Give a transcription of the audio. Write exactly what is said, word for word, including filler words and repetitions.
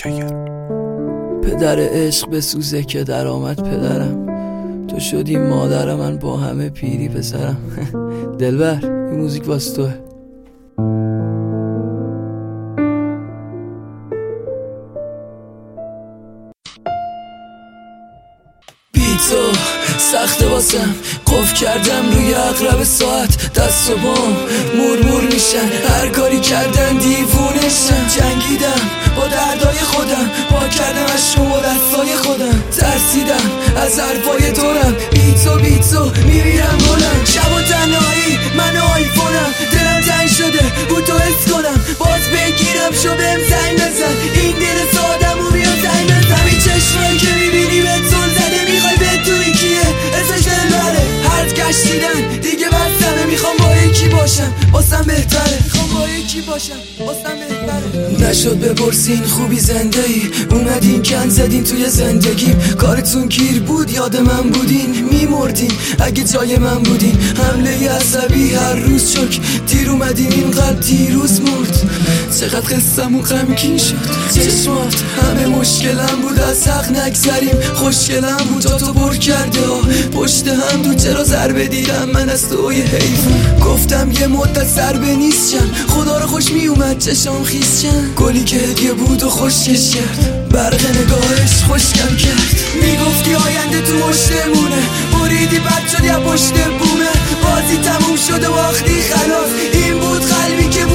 پدر عشق به سوزه که در آمد پدرم، تو شدی مادر من با همه پیری پسرم. دلبر این موزیک واسه توه. تو سخته واسم، قف کردم روی اقرب ساعت، دست و پام مرمور میشن، هر کاری کردن دیوونشن. جنگیدم با دردای خودم، پاک کردم از شما دستای خودم، ترسیدم از حرفای دورم، بی تو بی تو میمیرم گلم. شب و تنهایی من آیفونم، دلم تنگ شده بود تو حس کنم، باز بگیرم شو بهم زنگ بزن، این دل سادم و بیا زنگ بزن. این چشمایی که میبینی به تون زده، میخوای بدونی کیه ازش دلبره، هرد گشتیدن دیگه بستمه، میخوام با یکی باشم واسم بهتره، میخوام با یکی باشم واسم بهتره. نشد بپرسین خوبی زنده ای، اومدین کن زدین توی زندگیم، کارتون گیر بود یاد من بودین، میمردین اگه جای من بودین. حمله عصبی هر روز چک دیر اومدین، این قلب دیروز مرد. چقدر قصه‌مون غمگین شد، چشمات همه مشکلم بود، از حق نگذریم خوشگلم بود، جا تو پر کرده ها پشت هم دو، چرا ضربه دیدم من از توی حیفون. گفتم یه مدت ضربه نیست شم، خدا رو خوش میومد چشام خیس شم، گلی که هدیه بود و خوشکش کرد، برق نگاهش خوشگم کرد. میگفتی آینده تو مشتمونه، بریدی بد شدی از پشت بومه، بازی تموم شده باختی خلاص، این بود قلبی که